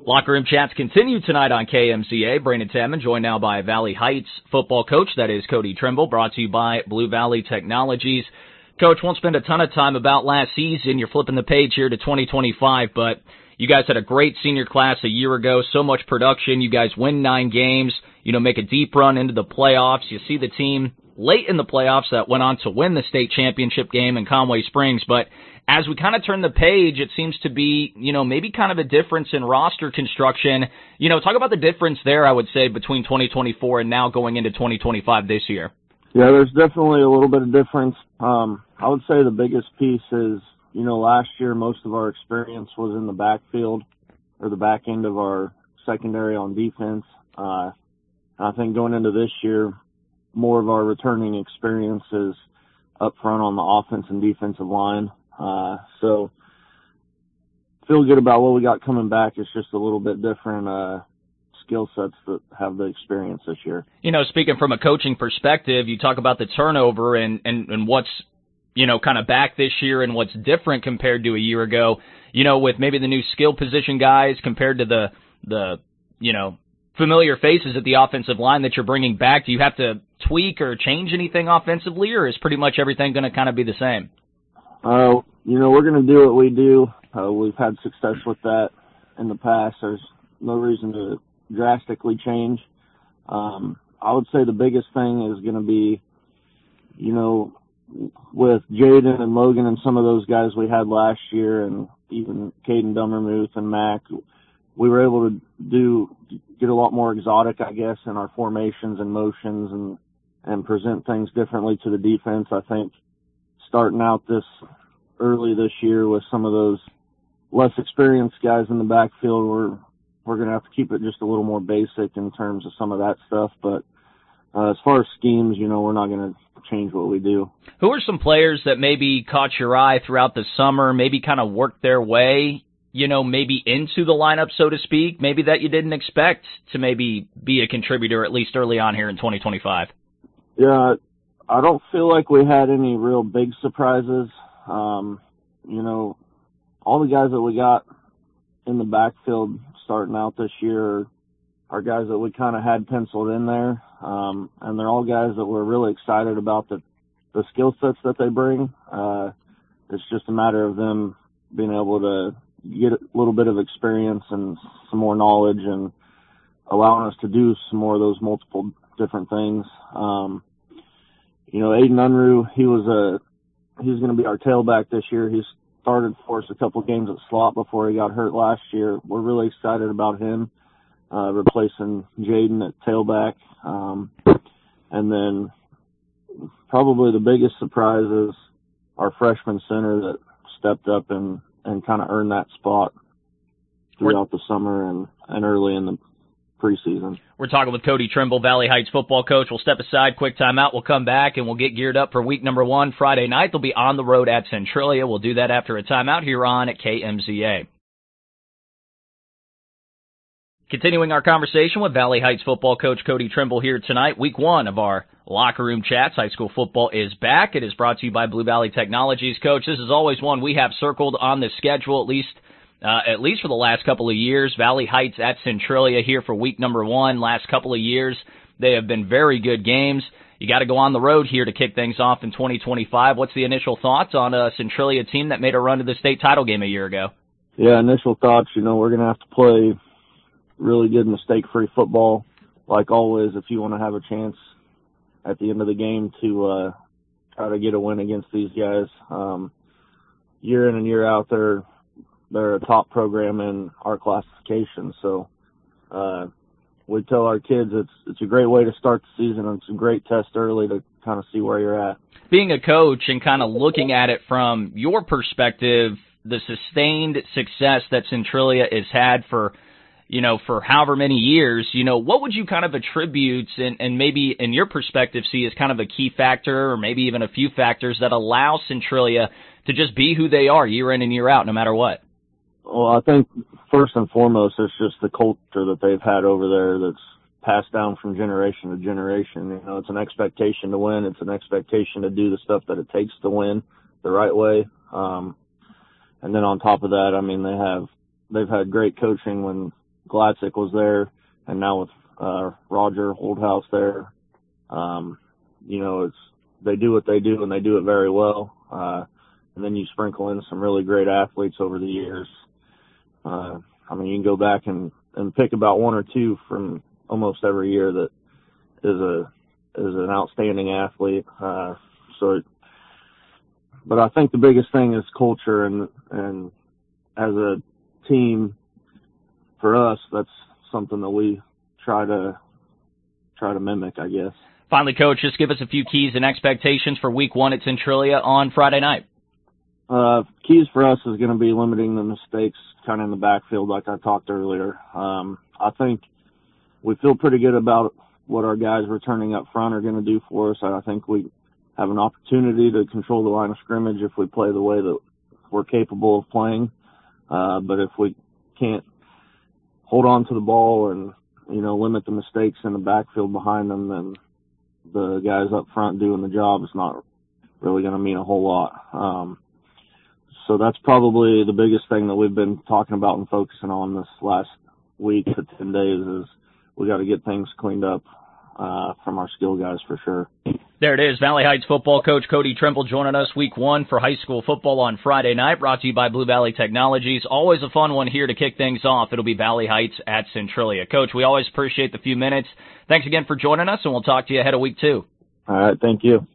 Locker Room Chats continue tonight on KMZA. Brandon Tamman, joined now by Valley Heights football coach, that is Cody Trimble, brought to you by Blue Valley Technologies. Coach, won't spend a ton of time about last season. You're flipping the page here to 2025, but you guys had a great senior class a year ago, so much production. You guys win 9 games, make a deep run into the playoffs. You see the team late in the playoffs that went on to win the state championship game in Conway Springs, but as we kind of turn the page, it seems to be, maybe kind of a difference in roster construction. Talk about the difference there, I would say, between 2024 and now going into 2025 this year. Yeah, there's definitely a little bit of difference. I would say the biggest piece is, last year most of our experience was in the backfield or the back end of our secondary on defense. I think going into this year, more of our returning experience is up front on the offense and defensive line. So feel good about what we got coming back. It's just a little bit different, skill sets that have the experience this year. Speaking from a coaching perspective, you talk about the turnover and what's, kind of back this year and what's different compared to a year ago, with maybe the new skill position guys compared to the familiar faces at the offensive line that you're bringing back. Do you have to tweak or change anything offensively, or is pretty much everything going to kind of be the same? We're going to do what we do. We've had success with that in the past. There's no reason to drastically change. I would say the biggest thing is going to be, with Jaden and Logan and some of those guys we had last year, and even Caden Dummermuth and Mac, we were able to get a lot more exotic, I guess, in our formations and motions and present things differently to the defense. I think starting out early this year with some of those less experienced guys in the backfield, we're going to have to keep it just a little more basic in terms of some of that stuff. But as far as schemes, we're not going to change what we do. Who are some players that maybe caught your eye throughout the summer, maybe kind of worked their way, maybe into the lineup, so to speak, maybe that you didn't expect to maybe be a contributor at least early on here in 2025? Yeah, I don't feel like we had any real big surprises. All the guys that we got in the backfield starting out this year are guys that we kind of had penciled in there. And they're all guys that we're really excited about the skill sets that they bring. It's just a matter of them being able to get a little bit of experience and some more knowledge and allowing us to do some more of those multiple different things. Aiden Unruh, he's going to be our tailback this year. He's started for us a couple games at slot before he got hurt last year. We're really excited about him, replacing Jaden at tailback. And then probably the biggest surprise is our freshman center that stepped up and kind of earned that spot throughout the summer and early in the preseason. We're talking with Cody Trimble, Valley Heights football coach. We'll step aside, quick timeout. We'll come back and we'll get geared up for week number 1 Friday night. They'll be on the road at Centralia. We'll do that after a timeout here on KMZA. Continuing our conversation with Valley Heights football coach Cody Trimble here tonight. Week 1 of our Locker Room Chats. High school football is back. It is brought to you by Blue Valley Technologies. Coach, this is always one we have circled on the schedule, at least for the last couple of years. Valley Heights at Centralia here for week number 1. Last couple of years, they have been very good games. You got to go on the road here to kick things off in 2025. What's the initial thoughts on a Centralia team that made a run to the state title game a year ago? Yeah, initial thoughts, we're going to have to play really good mistake-free football, like always, if you want to have a chance at the end of the game to try to get a win against these guys. Year in and year out, they're a top program in our classification. So we tell our kids it's a great way to start the season, and it's a great test early to kind of see where you're at. Being a coach and kind of looking at it from your perspective, the sustained success that Centralia has had for however many years, what would you kind of attribute and maybe in your perspective see as kind of a key factor or maybe even a few factors that allow Centralia to just be who they are year in and year out no matter what? Well, I think first and foremost, it's just the culture that they've had over there that's passed down from generation to generation. It's an expectation to win. It's an expectation to do the stuff that it takes to win the right way. And then on top of that, they've had great coaching when Glatzik was there, and now with Roger Holdhouse there, they do what they do, and they do it very well. And then you sprinkle in some really great athletes over the years. You can go back and pick about one or two from almost every year that is an outstanding athlete. But I think the biggest thing is culture, and as a team, for us, that's something that we try to mimic, I guess. Finally, Coach, just give us a few keys and expectations for Week 1 at Centralia on Friday night. Keys for us is going to be limiting the mistakes kind of in the backfield like I talked earlier. I think we feel pretty good about what our guys returning up front are going to do for us. I think we have an opportunity to control the line of scrimmage if we play the way that we're capable of playing. But if we can't hold on to the ball and, limit the mistakes in the backfield behind them, then the guys up front doing the job is not really going to mean a whole lot. So that's probably the biggest thing that we've been talking about and focusing on this last week to 10 days is we got to get things cleaned up from our skill guys for sure. There it is. Valley Heights football coach Cody Trimble joining us Week 1 for high school football on Friday night, brought to you by Blue Valley Technologies. Always a fun one here to kick things off. It'll be Valley Heights at Centralia. Coach, we always appreciate the few minutes. Thanks again for joining us, and we'll talk to you ahead of Week 2. All right. Thank you.